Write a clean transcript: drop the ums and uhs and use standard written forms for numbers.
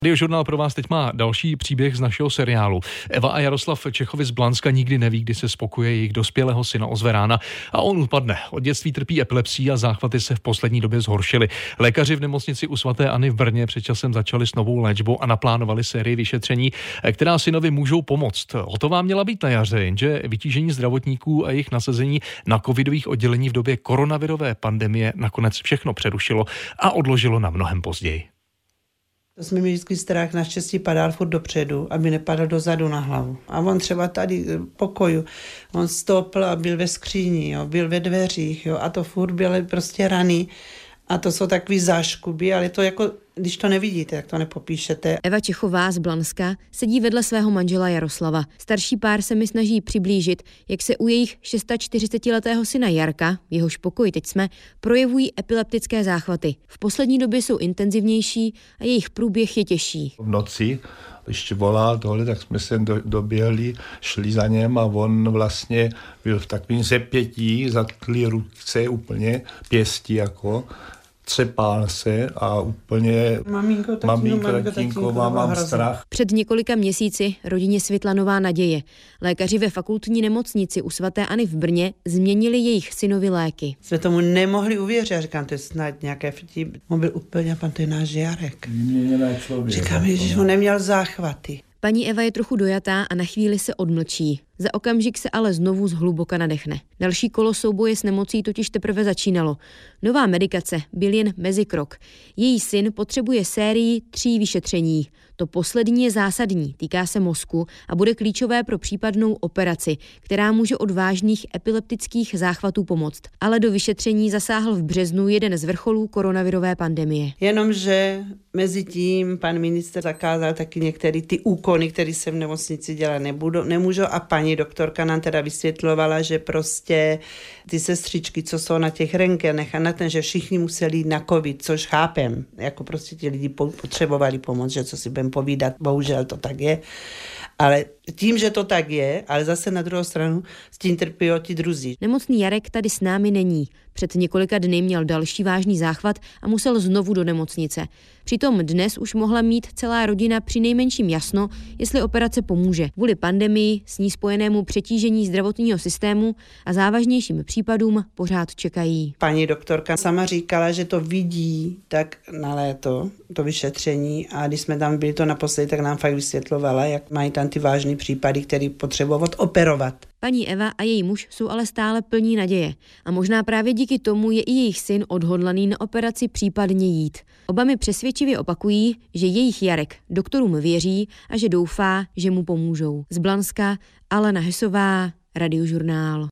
Radiožurnál pro vás teď má další příběh z našeho seriálu. Eva a Jaroslav Čechovi z Blanska nikdy neví, kdy se spokuje jejich dospělého syna ozve rána a on upadne. Od dětství trpí epilepsií a záchvaty se v poslední době zhoršily. Lékaři v nemocnici u svaté Anny v Brně před časem začali s novou léčbou a naplánovali sérii vyšetření, která synovi můžou pomoct. Hotová měla být na jaře, jenže vytížení zdravotníků a jejich nasazení na covidových oddělení v době koronavirové pandemie nakonec všechno přerušilo a odložilo na mnohem později. To jsme měli vždycky strach, naštěstí padal furt dopředu, aby nepadal dozadu na hlavu. A on třeba tady v pokoju, on stoupl a byl ve skříni, jo, byl ve dveřích, jo, a to furt byly prostě rany. A to jsou takový záškuby, ale to jako, když to nevidíte, jak to nepopíšete. Eva Čechová z Blanska sedí vedle svého manžela Jaroslava. Starší pár se mi snaží přiblížit, jak se u jejich 46letého syna Jarka, v jehož pokoji teď jsme, projevují epileptické záchvaty. V poslední době jsou intenzivnější a jejich průběh je těžší. V noci, když volal tohle, tak jsme se doběhli, šli za něm a on vlastně byl v takovém zepětí, zatkli ruce úplně, pěstí jako, třepál se a úplně maminko, tatínko, mám strach. Před několika měsíci rodině svitla nová naděje. Lékaři ve fakultní nemocnici u svaté Anny v Brně změnili jejich synovi léky. Jsme tomu nemohli uvěřit, já říkám, to je snad nějaké vtip. On byl úplně, pan, to je náš Jarek. Vyměněný člověk. Říkám, že on neměl záchvaty. Paní Eva je trochu dojatá a na chvíli se odmlčí. Za okamžik se ale znovu zhluboka nadechne. Další kolo souboje s nemocí totiž teprve začínalo. Nová medikace byl jen mezikrok. Její syn potřebuje sérii 3 vyšetření. To poslední je zásadní, týká se mozku a bude klíčové pro případnou operaci, která může od vážných epileptických záchvatů pomoct. Ale do vyšetření zasáhl v březnu jeden z vrcholů koronavirové pandemie. Jenomže mezi tím pan ministr zakázal taky některé ty úkony, které se v nemocnici dělat nemůžou, a paní doktorka nám teda vysvětlovala, že prostě ty sestřičky, co jsou na těch rentgenech a na ten, že všichni museli jít na covid, což chápem, jako prostě ti lidi potřebovali pomoc, že co si budeme povídat, bohužel to tak je, ale tím, že to tak je, ale zase na druhou stranu s tím trpí ti druzí. Nemocný Jarek tady s námi není. Před několika dny měl další vážný záchvat a musel znovu do nemocnice. Přitom dnes už mohla mít celá rodina přinejmenším jasno, jestli operace pomůže. Kvůli pandemii, s ní spojenému přetížení zdravotního systému a závažnějším případům pořád čekají. Paní doktorka sama říkala, že to vidí tak na léto, to vyšetření, a když jsme tam byli to naposledy, tak nám fakt vysvětlovala, jak mají tam ty vážné případy, které potřebují operovat. Paní Eva a její muž jsou ale stále plní naděje a možná právě díky tomu je i jejich syn odhodlaný na operaci případně jít. Oba mi přesvědčivě opakují, že jejich Jarek doktorům věří a že doufá, že mu pomůžou. Z Blanska Alena Hesová, Radiožurnál.